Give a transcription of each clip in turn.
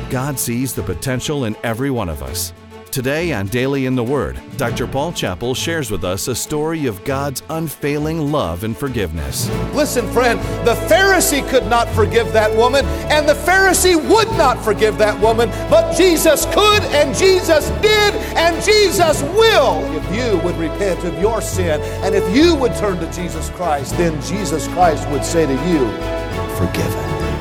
God sees the potential in every one of us. Today on Daily in the Word, Dr. Paul Chappell shares with us a story of God's unfailing love and forgiveness. Listen, friend, the Pharisee could not forgive that woman, and the Pharisee would not forgive that woman, but Jesus could, and Jesus did, and Jesus will. If you would repent of your sin, and if you would turn to Jesus Christ, then Jesus Christ would say to you, forgiven.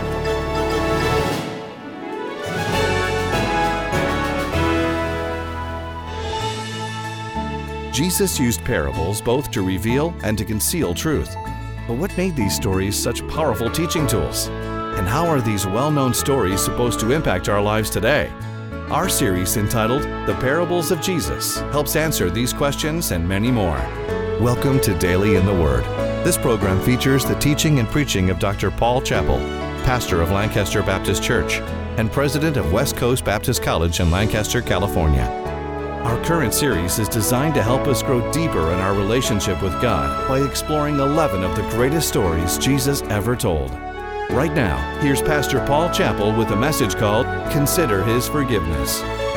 Jesus used parables both to reveal and to conceal truth. But what made these stories such powerful teaching tools? And how are these well-known stories supposed to impact our lives today? Our series entitled The Parables of Jesus helps answer these questions and many more. Welcome to Daily in the Word. This program features the teaching and preaching of Dr. Paul Chappell, pastor of Lancaster Baptist Church and president of West Coast Baptist College in Lancaster, California. Our current series is designed to help us grow deeper in our relationship with God by exploring 11 of the greatest stories Jesus ever told. Right now, here's Pastor Paul Chappell with a message called Consider His Forgiveness.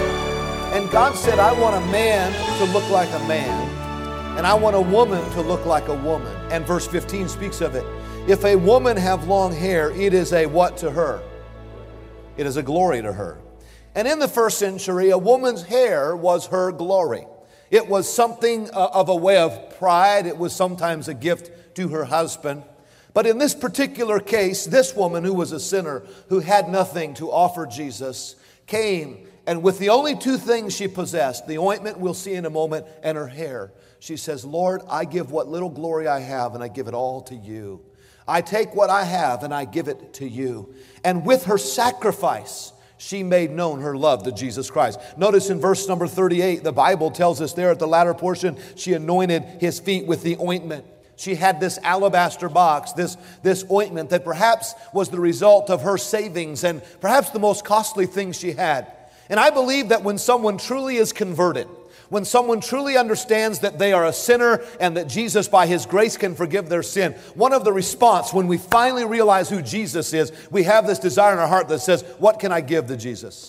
And God said, I want a man to look like a man, and I want a woman to look like a woman. And verse 15 speaks of it. If a woman have long hair, it is a what to her? It is a glory to her. And in the first century, a woman's hair was her glory. It was something of a way of pride. It was sometimes a gift to her husband. But in this particular case, this woman who was a sinner, who had nothing to offer Jesus, came, and with the only two things she possessed, the ointment we'll see in a moment, and her hair, she says, Lord, I give what little glory I have, and I give it all to you. I take what I have, and I give it to you. And with her sacrifice, she made known her love to Jesus Christ. Notice in verse number 38, the Bible tells us there at the latter portion, she anointed his feet with the ointment. She had this alabaster box, this ointment that perhaps was the result of her savings and perhaps the most costly thing she had. And I believe that when someone truly is converted, when someone truly understands that they are a sinner and that Jesus by His grace can forgive their sin, one of the response when we finally realize who Jesus is, we have this desire in our heart that says, what can I give to Jesus?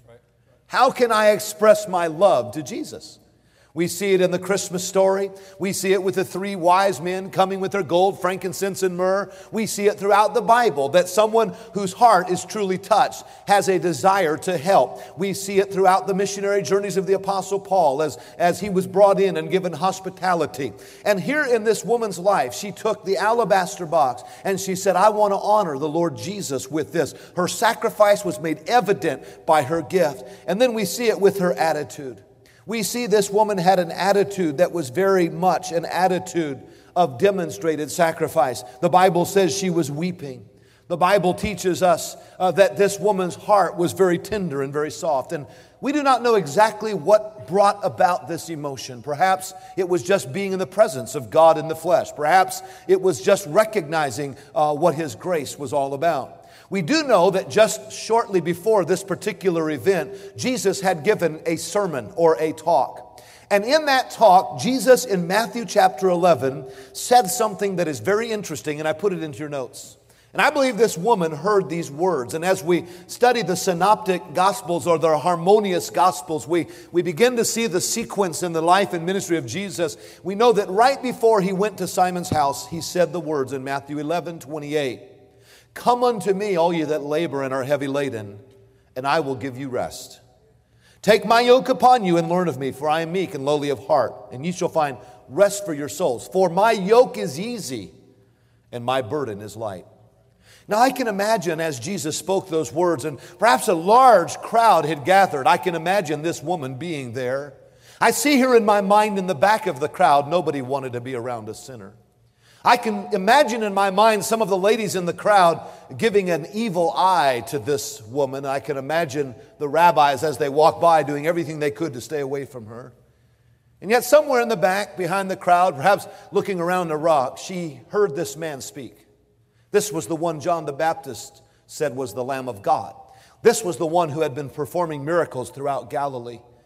How can I express my love to Jesus? We see it in the Christmas story. We see it with the three wise men coming with their gold, frankincense, and myrrh. We see it throughout the Bible that someone whose heart is truly touched has a desire to help. We see it throughout the missionary journeys of the Apostle Paul as he was brought in and given hospitality. And here in this woman's life, she took the alabaster box and she said, I want to honor the Lord Jesus with this. Her sacrifice was made evident by her gift. And then we see it with her attitude. We see this woman had an attitude that was very much an attitude of demonstrated sacrifice. The Bible says she was weeping. The Bible teaches us that this woman's heart was very tender and very soft. And we do not know exactly what brought about this emotion. Perhaps it was just being in the presence of God in the flesh. Perhaps it was just recognizing what His grace was all about. We do know that just shortly before this particular event, Jesus had given a sermon or a talk. And in that talk, Jesus in Matthew chapter 11 said something that is very interesting, and I put it into your notes. And I believe this woman heard these words. And as we study the synoptic gospels or the harmonious gospels, we begin to see the sequence in the life and ministry of Jesus. We know that right before He went to Simon's house, He said the words in Matthew 11:28. Come unto me, all ye that labor and are heavy laden, and I will give you rest. Take my yoke upon you and learn of me, for I am meek and lowly of heart, and ye shall find rest for your souls. For my yoke is easy, and my burden is light. Now I can imagine as Jesus spoke those words, and perhaps a large crowd had gathered. I can imagine this woman being there. I see her in my mind in the back of the crowd. Nobody wanted to be around a sinner. I can imagine in my mind some of the ladies in the crowd giving an evil eye to this woman. I can imagine the rabbis as they walked by doing everything they could to stay away from her. And yet somewhere in the back, behind the crowd, perhaps looking around a rock, she heard this man speak. This was the one John the Baptist said was the Lamb of God. This was the one who had been performing miracles throughout Galilee.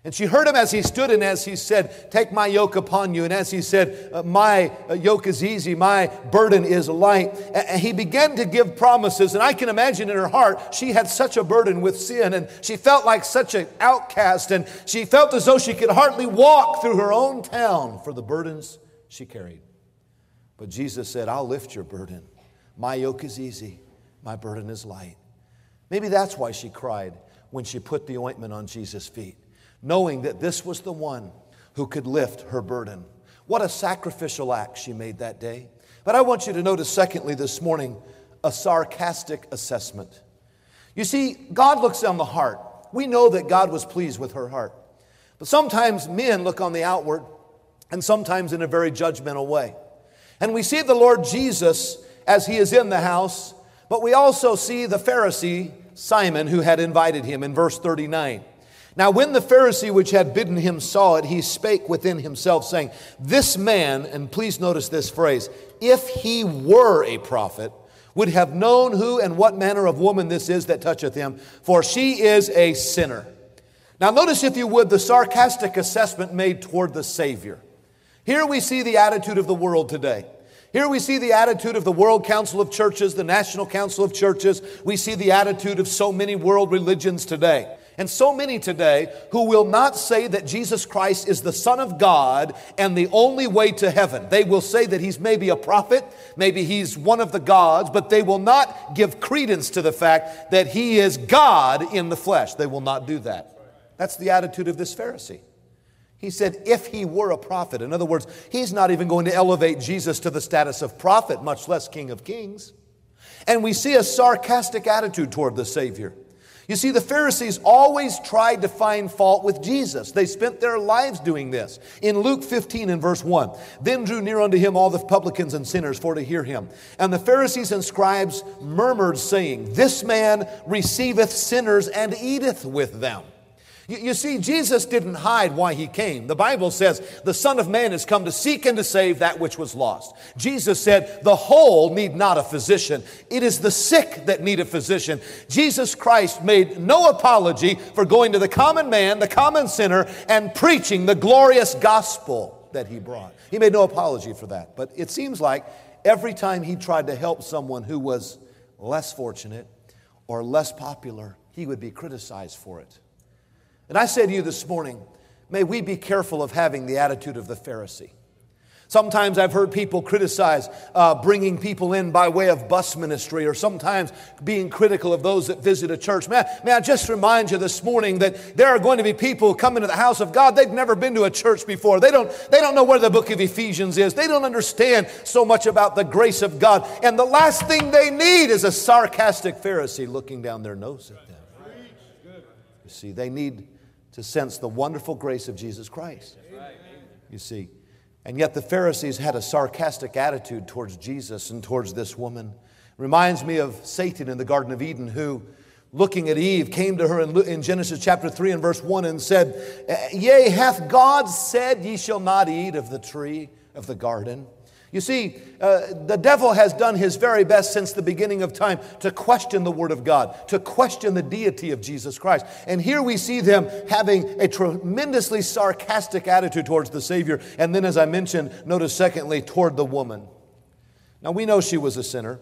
And she heard him as he stood and as he said, take my yoke upon you. And as he said, my yoke is easy, my burden is light. And he began to give promises. And I can imagine in her heart, she had such a burden with sin. And she felt like such an outcast. And she felt as though she could hardly walk through her own town for the burdens she carried. But Jesus said, I'll lift your burden. My yoke is easy, my burden is light. Maybe that's why she cried when she put the ointment on Jesus' feet, knowing that this was the one who could lift her burden. What a sacrificial act she made that day. But I want you to notice, secondly, this morning, a sarcastic assessment. You see, God looks on the heart. We know that God was pleased with her heart. But sometimes men look on the outward, and sometimes in a very judgmental way. And we see the Lord Jesus as he is in the house, but we also see the Pharisee, Simon, who had invited him in verse 39. Now when the Pharisee which had bidden him saw it, he spake within himself, saying, this man, and please notice this phrase, if he were a prophet, would have known who and what manner of woman this is that toucheth him, for she is a sinner. Now notice, if you would, the sarcastic assessment made toward the Savior. Here we see the attitude of the world today. Here we see the attitude of the World Council of Churches, the National Council of Churches. We see the attitude of so many world religions today. And so many today who will not say that Jesus Christ is the Son of God and the only way to heaven. They will say that he's maybe a prophet, maybe he's one of the gods, but they will not give credence to the fact that he is God in the flesh. They will not do that. That's the attitude of this Pharisee. He said, if he were a prophet. In other words, he's not even going to elevate Jesus to the status of prophet, much less King of Kings. And we see a sarcastic attitude toward the Savior. You see, the Pharisees always tried to find fault with Jesus. They spent their lives doing this. In Luke 15 and verse 1, then drew near unto him all the publicans and sinners for to hear him. And the Pharisees and scribes murmured, saying, this man receiveth sinners and eateth with them. You see, Jesus didn't hide why he came. The Bible says the Son of Man has come to seek and to save that which was lost. Jesus said the whole need not a physician. It is the sick that need a physician. Jesus Christ made no apology for going to the common man, the common sinner, and preaching the glorious gospel that he brought. He made no apology for that. But it seems like every time he tried to help someone who was less fortunate or less popular, he would be criticized for it. And I say to you this morning, may we be careful of having the attitude of the Pharisee. Sometimes I've heard people criticize bringing people in by way of bus ministry, or sometimes being critical of those that visit a church. May I just remind you this morning that there are going to be people who come into the house of God. They've never been to a church before. They don't know where the book of Ephesians is. They don't understand so much about the grace of God. And the last thing they need is a sarcastic Pharisee looking down their nose at them. You see, they need to sense the wonderful grace of Jesus Christ. You see. And yet the Pharisees had a sarcastic attitude towards Jesus and towards this woman. Reminds me of Satan in the Garden of Eden, who, looking at Eve, came to her in Genesis chapter 3 and verse 1 and said, yea, hath God said, ye shall not eat of the tree of the garden? You see, the devil has done his very best since the beginning of time to question the Word of God, to question the deity of Jesus Christ. And here we see them having a tremendously sarcastic attitude towards the Savior. And then, as I mentioned, notice secondly, toward the woman. Now, we know she was a sinner,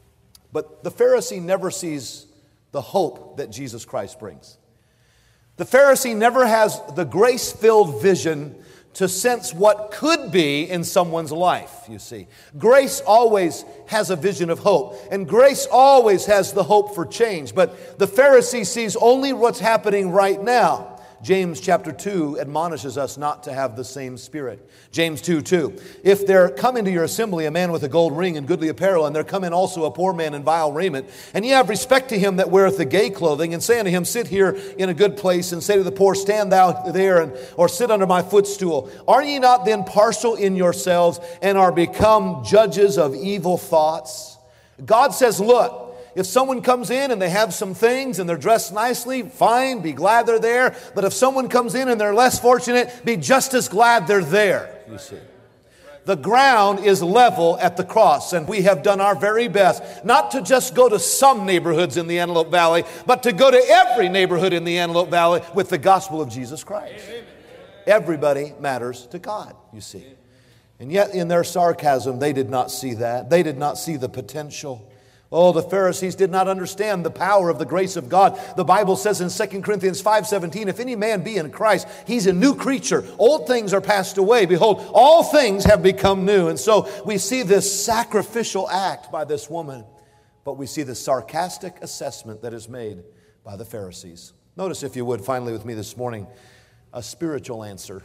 but the Pharisee never sees the hope that Jesus Christ brings. The Pharisee never has the grace-filled vision to sense what could be in someone's life, you see. Grace always has a vision of hope, and grace always has the hope for change. But the Pharisee sees only what's happening right now. James chapter 2 admonishes us not to have the same spirit. James 2:2. If there come into your assembly a man with a gold ring and goodly apparel, and there come in also a poor man in vile raiment, and ye have respect to him that weareth the gay clothing, and say unto him, sit here in a good place, and say to the poor, stand thou there, or sit under my footstool. Are ye not then partial in yourselves, and are become judges of evil thoughts? God says, look, if someone comes in and they have some things and they're dressed nicely, fine, be glad they're there. But if someone comes in and they're less fortunate, be just as glad they're there, you see. The ground is level at the cross, and we have done our very best not to just go to some neighborhoods in the Antelope Valley, but to go to every neighborhood in the Antelope Valley with the gospel of Jesus Christ. Everybody matters to God, you see. And yet in their sarcasm, they did not see that. They did not see the potential. Oh, the Pharisees did not understand the power of the grace of God. The Bible says in 2 Corinthians 5:17, if any man be in Christ, he's a new creature. Old things are passed away. Behold, all things have become new. And so we see this sacrificial act by this woman, but we see the sarcastic assessment that is made by the Pharisees. Notice, if you would, finally with me this morning, a spiritual answer.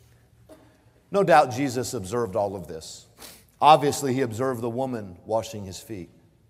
No doubt Jesus observed all of this. Obviously, he observed the woman washing his feet.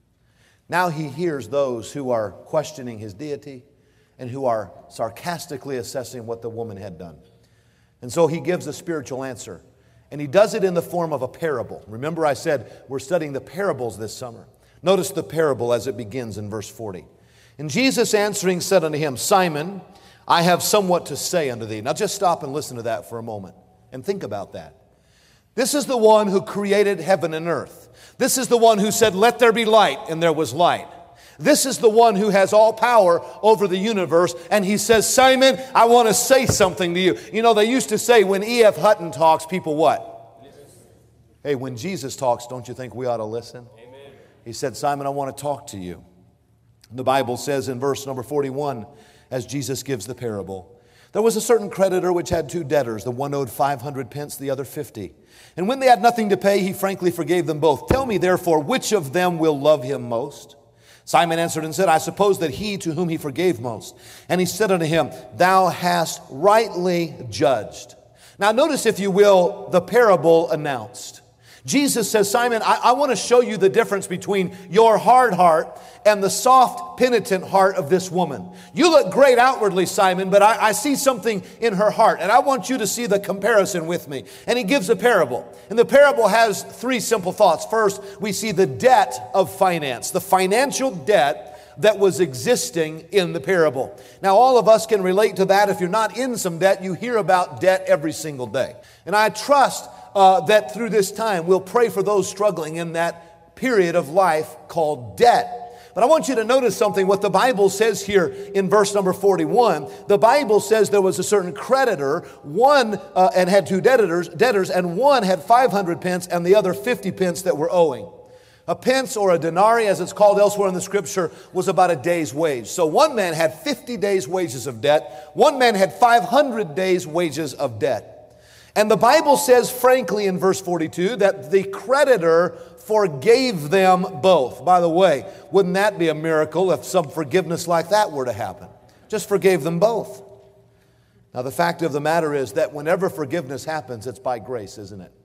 Now he hears those who are questioning his deity and who are sarcastically assessing what the woman had done. And so he gives a spiritual answer. And he does it in the form of a parable. Remember, I said we're studying the parables this summer. Notice the parable as it begins in verse 40. And Jesus answering said unto him, Simon, I have somewhat to say unto thee. Now just stop and listen to that for a moment and think about that. This is the one who created heaven and earth. This is the one who said, let there be light, and there was light. This is the one who has all power over the universe, and he says, Simon, I want to say something to you. You know, they used to say when E.F. Hutton talks, people what? Listen. Hey, when Jesus talks, don't you think we ought to listen? Amen. He said, Simon, I want to talk to you. The Bible says in verse number 41, as Jesus gives the parable, there was a certain creditor which had two debtors. The one owed 500 pence, the other 50. And when they had nothing to pay, he frankly forgave them both. Tell me, therefore, which of them will love him most? Simon answered and said, I suppose that he to whom he forgave most. And he said unto him, thou hast rightly judged. Now notice, if you will, the parable announced. Jesus says, Simon, I want to show you the difference between your hard heart and the soft, penitent heart of this woman. You look great outwardly, Simon, but I see something in her heart, and I want you to see the comparison with me. And he gives a parable. And the parable has three simple thoughts. First, we see the debt of finance, the financial debt that was existing in the parable. Now, all of us can relate to that. If you're not in some debt, you hear about debt every single day. And I trust that through this time, we'll pray for those struggling in that period of life called debt. But I want you to notice something, what the Bible says here in verse number 41. The Bible says there was a certain creditor, one and had two debtors, and one had 500 pence and the other 50 pence that were owing. A pence, or a denarii as it's called elsewhere in the scripture, was about a day's wage. So one man had 50 days' wages of debt. One man had 500 days' wages of debt. And the Bible says, frankly, in verse 42, that the creditor forgave them both. By the way, wouldn't that be a miracle if some forgiveness like that were to happen? Just forgave them both. Now, the fact of the matter is that whenever forgiveness happens, it's by grace, isn't it?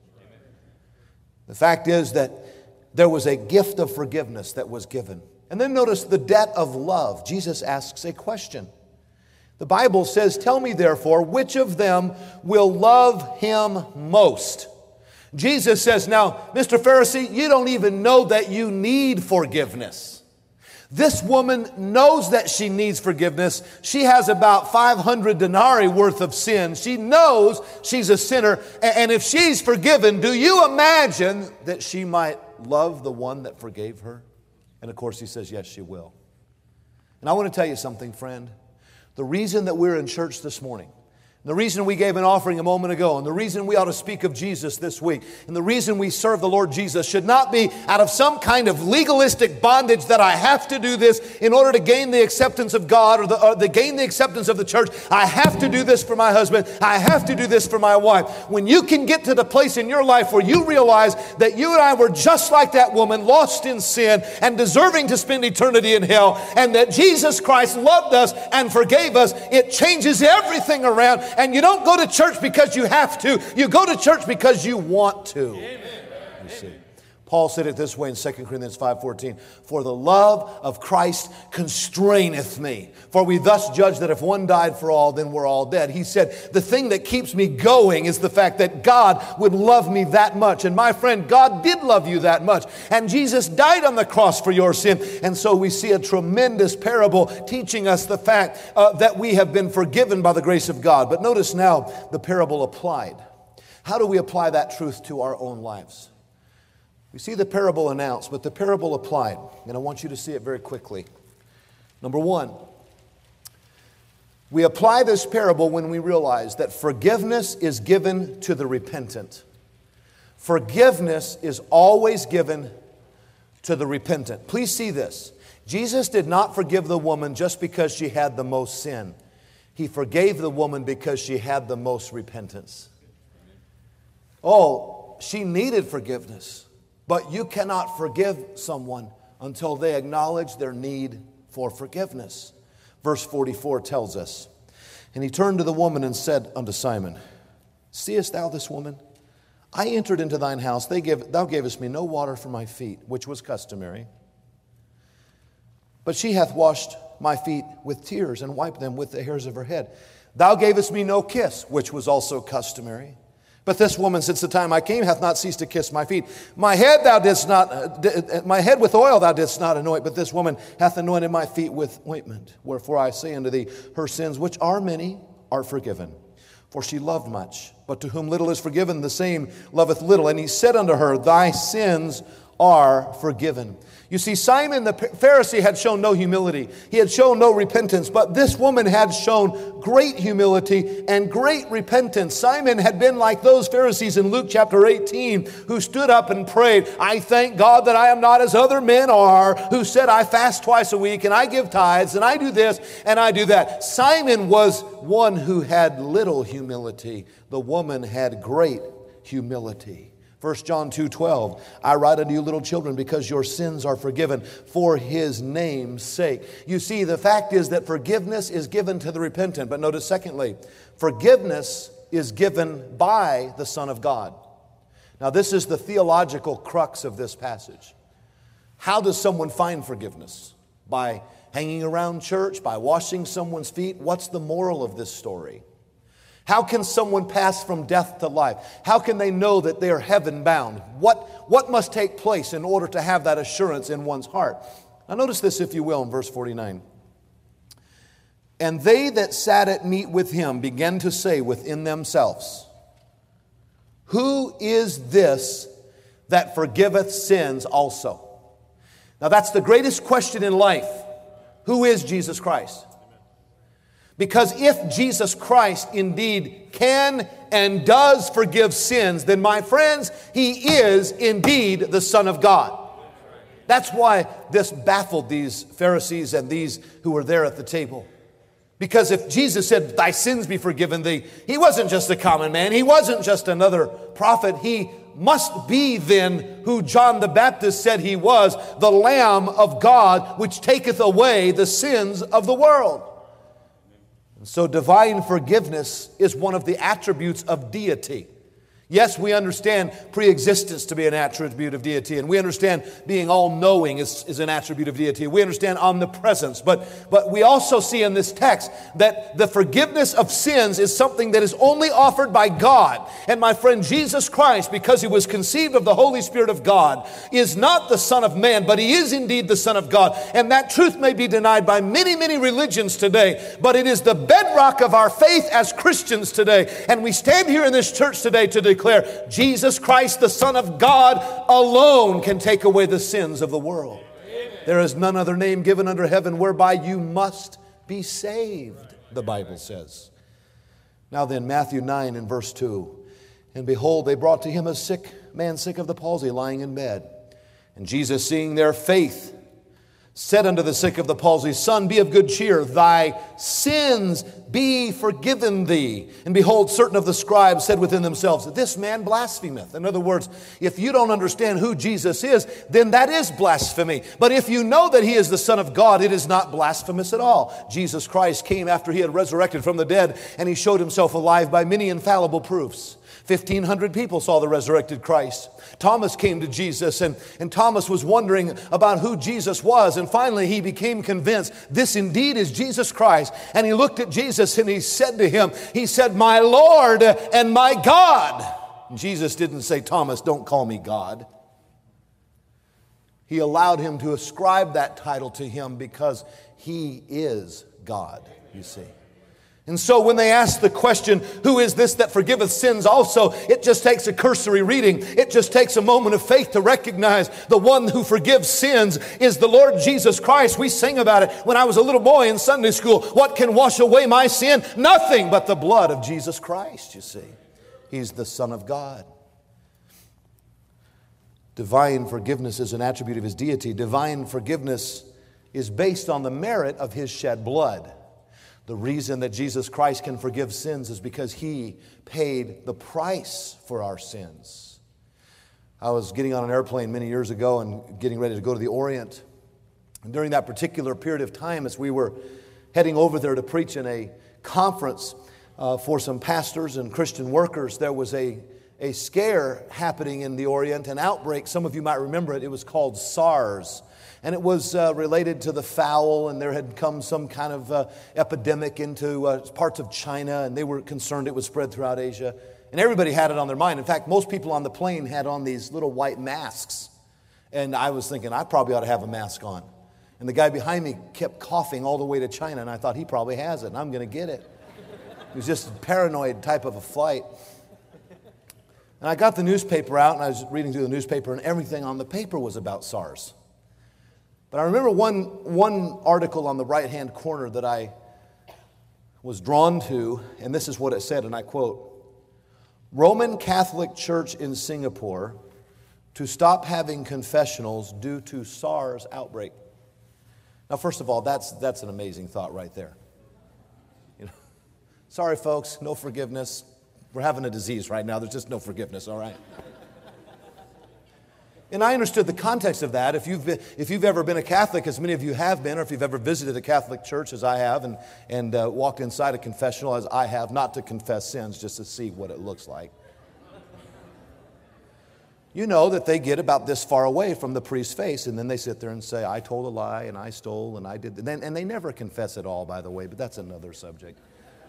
The fact is that there was a gift of forgiveness that was given. And then notice the debt of love. Jesus asks a question. The Bible says, tell me therefore, which of them will love him most? Jesus says, now, Mr. Pharisee, you don't even know that you need forgiveness. This woman knows that she needs forgiveness. She has about 500 denarii worth of sin. She knows she's a sinner. And if she's forgiven, do you imagine that she might love the one that forgave her? And of course, he says, yes, she will. And I want to tell you something, friend. The reason that we're in church this morning, the reason we gave an offering a moment ago, and the reason we ought to speak of Jesus this week, and the reason we serve the Lord Jesus should not be out of some kind of legalistic bondage that I have to do this in order to gain the acceptance of God or gain the acceptance of the church. I have to do this for my husband. I have to do this for my wife. When you can get to the place in your life where you realize that you and I were just like that woman, lost in sin and deserving to spend eternity in hell, and that Jesus Christ loved us and forgave us, it changes everything around. And you don't go to church because you have to. You go to church because you want to. Amen. You see. Paul said it this way in 2 Corinthians 5:14. For the love of Christ constraineth me. For we thus judge that if one died for all, then we're all dead. He said, the thing that keeps me going is the fact that God would love me that much. And my friend, God did love you that much. And Jesus died on the cross for your sin. And so we see a tremendous parable teaching us the fact that we have been forgiven by the grace of God. But notice now the parable applied. How do we apply that truth to our own lives? We see the parable announced, but the parable applied. And I want you to see it very quickly. Number one, we apply this parable when we realize that forgiveness is given to the repentant. Forgiveness is always given to the repentant. Please see this. Jesus did not forgive the woman just because she had the most sin. He forgave the woman because she had the most repentance. Oh, she needed forgiveness, but you cannot forgive someone until they acknowledge their need for forgiveness. Verse 44 tells us, "And he turned to the woman and said unto Simon, Seest thou this woman? I entered into thine house. Thou gavest me no water for my feet, which was customary. But she hath washed my feet with tears and wiped them with the hairs of her head. Thou gavest me no kiss, which was also customary. But this woman, since the time I came, hath not ceased to kiss my feet. My head with oil thou didst not anoint, but this woman hath anointed my feet with ointment. Wherefore I say unto thee, her sins, which are many, are forgiven. For she loved much. But to whom little is forgiven, the same loveth little. And he said unto her, Thy sins are forgiven." You see, Simon the Pharisee had shown no humility. He had shown no repentance. But this woman had shown great humility and great repentance. Simon had been like those Pharisees in Luke chapter 18 who stood up and prayed, "I thank God that I am not as other men are, who said, I fast twice a week and I give tithes and I do this and I do that." Simon was one who had little humility. The woman had great humility. 1 John 2:12, "I write unto you, little children, because your sins are forgiven for his name's sake." You see, the fact is that forgiveness is given to the repentant. But notice, secondly, forgiveness is given by the Son of God. Now, this is the theological crux of this passage. How does someone find forgiveness? By hanging around church? By washing someone's feet? What's the moral of this story? How can someone pass from death to life? How can they know that they are heaven bound? What must take place in order to have that assurance in one's heart? Now notice this, if you will, in verse 49. "And they that sat at meat with him began to say within themselves, Who is this that forgiveth sins also?" Now that's the greatest question in life. Who is Jesus Christ? Because if Jesus Christ indeed can and does forgive sins, then my friends, he is indeed the Son of God. That's why this baffled these Pharisees and these who were there at the table. Because if Jesus said, "Thy sins be forgiven thee," he wasn't just a common man. He wasn't just another prophet. He must be then who John the Baptist said he was, the Lamb of God, which taketh away the sins of the world. So divine forgiveness is one of the attributes of deity. Yes, we understand pre-existence to be an attribute of deity, and we understand being all-knowing is an attribute of deity. We understand omnipresence, but we also see in this text that the forgiveness of sins is something that is only offered by God. And my friend, Jesus Christ, because he was conceived of the Holy Spirit of God, is not the Son of Man, but he is indeed the Son of God. And that truth may be denied by many, many religions today, but it is the bedrock of our faith as Christians today. And we stand here in this church today to declare Jesus Christ, the Son of God, alone can take away the sins of the world. Amen. There is none other name given under heaven whereby you must be saved, the Bible says. Now then, Matthew 9 and verse 2. "And behold, they brought to him a sick man, sick of the palsy, lying in bed. And Jesus, seeing their faith, said unto the sick of the palsy, Son, be of good cheer, thy sins be forgiven thee. And behold, certain of the scribes said within themselves, This man blasphemeth. In other words, if you don't understand who Jesus is, then that is blasphemy. But if you know that he is the Son of God, it is not blasphemous at all. Jesus Christ came after he had resurrected from the dead, and he showed himself alive by many infallible proofs. 1,500 people saw the resurrected Christ. Thomas came to Jesus, and Thomas was wondering about who Jesus was. And finally, he became convinced this indeed is Jesus Christ. And he looked at Jesus and he said to him, he said, My Lord and my God. And Jesus didn't say, Thomas, don't call me God. He allowed him to ascribe that title to him because he is God, you see. And so when they ask the question, who is this that forgiveth sins also, it just takes a cursory reading. It just takes a moment of faith to recognize the one who forgives sins is the Lord Jesus Christ. We sing about it when I was a little boy in Sunday school. What can wash away my sin? Nothing but the blood of Jesus Christ, you see. He's the Son of God. Divine forgiveness is an attribute of His deity. Divine forgiveness is based on the merit of His shed blood. The reason that Jesus Christ can forgive sins is because He paid the price for our sins. I was getting on an airplane many years ago and getting ready to go to the Orient. And during that particular period of time, as we were heading over there to preach in a conference for some pastors and Christian workers, there was a scare happening in the Orient, an outbreak. Some of you might remember it. It was called SARS. And it was related to the fowl, and there had come some kind of epidemic into parts of China, and they were concerned it would spread throughout Asia. And everybody had it on their mind. In fact, most people on the plane had on these little white masks. And I was thinking, I probably ought to have a mask on. And the guy behind me kept coughing all the way to China, and I thought, he probably has it, and I'm going to get it. It was just a paranoid type of a flight. And I got the newspaper out, and I was reading through the newspaper, and everything on the paper was about SARS. But I remember one article on the right-hand corner that I was drawn to, and this is what it said, and I quote, Roman Catholic Church in Singapore to stop having confessionals due to SARS outbreak. Now, first of all, that's an amazing thought right there. You know, sorry, folks, no forgiveness. We're having a disease right now. There's just no forgiveness, all right? And I understood the context of that. If you've ever been a Catholic, as many of you have been, or if you've ever visited a Catholic church, as I have, and walked inside a confessional, as I have, not to confess sins, just to see what it looks like, you know that they get about this far away from the priest's face, and then they sit there and say, I told a lie, and I stole, and I did. And they never confess at all, by the way, but that's another subject.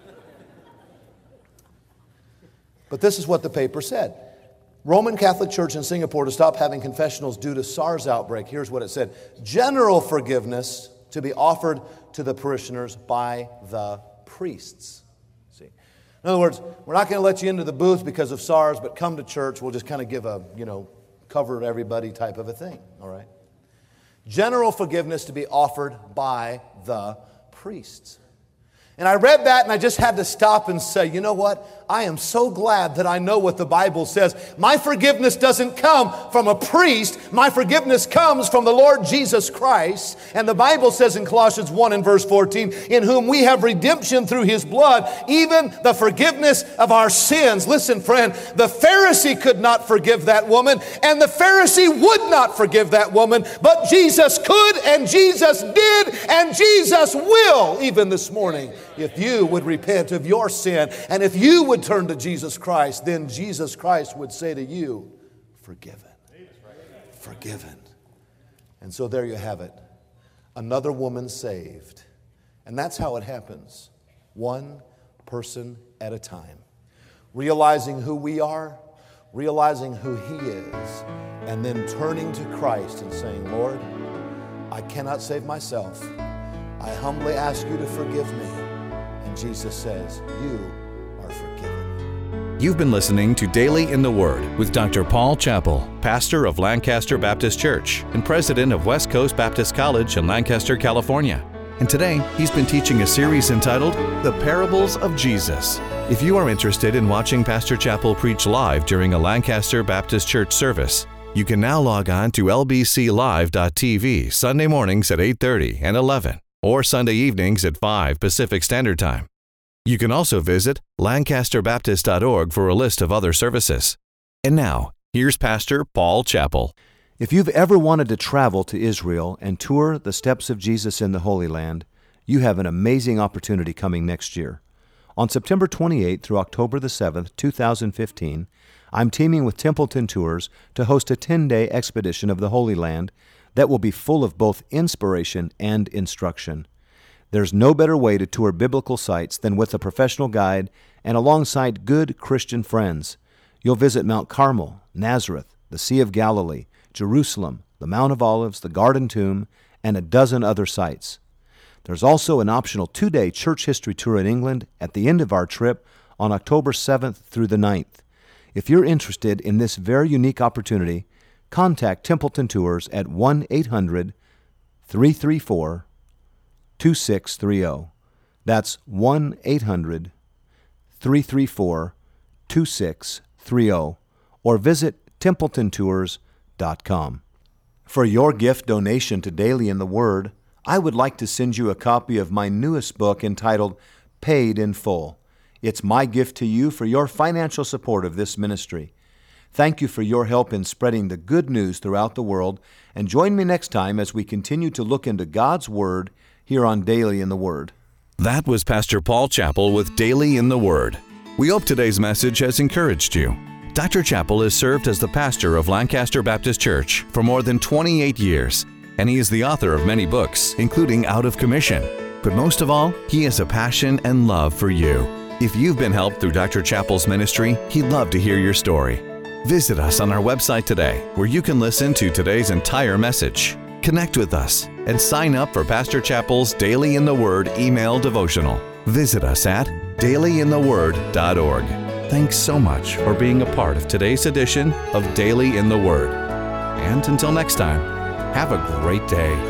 But this is what the paper said. Roman Catholic Church in Singapore to stop having confessionals due to SARS outbreak. Here's what it said. General forgiveness to be offered to the parishioners by the priests. See? In other words, we're not going to let you into the booth because of SARS, but come to church. We'll just kind of give a, cover everybody type of a thing. All right? General forgiveness to be offered by the priests. And I read that and I just had to stop and say, you know what? I am so glad that I know what the Bible says. My forgiveness doesn't come from a priest. My forgiveness comes from the Lord Jesus Christ. And the Bible says in Colossians 1 and verse 14, in whom we have redemption through His blood, even the forgiveness of our sins. Listen, friend, the Pharisee could not forgive that woman, and the Pharisee would not forgive that woman, but Jesus could, and Jesus did, and Jesus will, even this morning. If you would repent of your sin, and if you would turn to Jesus Christ, then Jesus Christ would say to you, forgiven. Forgiven. And so there you have it. Another woman saved. And that's how it happens. One person at a time. Realizing who we are, realizing who He is, and then turning to Christ and saying, Lord, I cannot save myself. I humbly ask you to forgive me. And Jesus says, you are forgiven. You've been listening to Daily in the Word with Dr. Paul Chappell, pastor of Lancaster Baptist Church and president of West Coast Baptist College in Lancaster, California. And today, he's been teaching a series entitled The Parables of Jesus. If you are interested in watching Pastor Chappell preach live during a Lancaster Baptist Church service, you can now log on to lbclive.tv Sunday mornings at 8:30 and 11. Or Sunday evenings at 5 Pacific Standard Time. You can also visit lancasterbaptist.org for a list of other services. And now, here's Pastor Paul Chappell. If you've ever wanted to travel to Israel and tour the steps of Jesus in the Holy Land, you have an amazing opportunity coming next year. On September 28th through October the 7th, 2015, I'm teaming with Templeton Tours to host a 10-day expedition of the Holy Land that will be full of both inspiration and instruction. There's no better way to tour biblical sites than with a professional guide and alongside good Christian friends. You'll visit Mount Carmel, Nazareth, the Sea of Galilee, Jerusalem, the Mount of Olives, the Garden Tomb, and a dozen other sites. There's also an optional 2-day church history tour in England at the end of our trip on October 7th through the 9th. If you're interested in this very unique opportunity, contact Templeton Tours at 1-800-334-2630. That's 1-800-334-2630. Or visit TempletonTours.com. For your gift donation to Daily in the Word, I would like to send you a copy of my newest book entitled Paid in Full. It's my gift to you for your financial support of this ministry. Thank you for your help in spreading the good news throughout the world, and join me next time as we continue to look into God's Word here on Daily in the Word. That was Pastor Paul Chappell with Daily in the Word. We hope today's message has encouraged you. Dr. Chappell has served as the pastor of Lancaster Baptist Church for more than 28 years, and he is the author of many books, including Out of Commission. But most of all, he has a passion and love for you. If you've been helped through Dr. Chappell's ministry, he'd love to hear your story. Visit us on our website today, where you can listen to today's entire message. Connect with us and sign up for Pastor Chappell's Daily in the Word email devotional. Visit us at dailyintheword.org. Thanks so much for being a part of today's edition of Daily in the Word. And until next time, have a great day.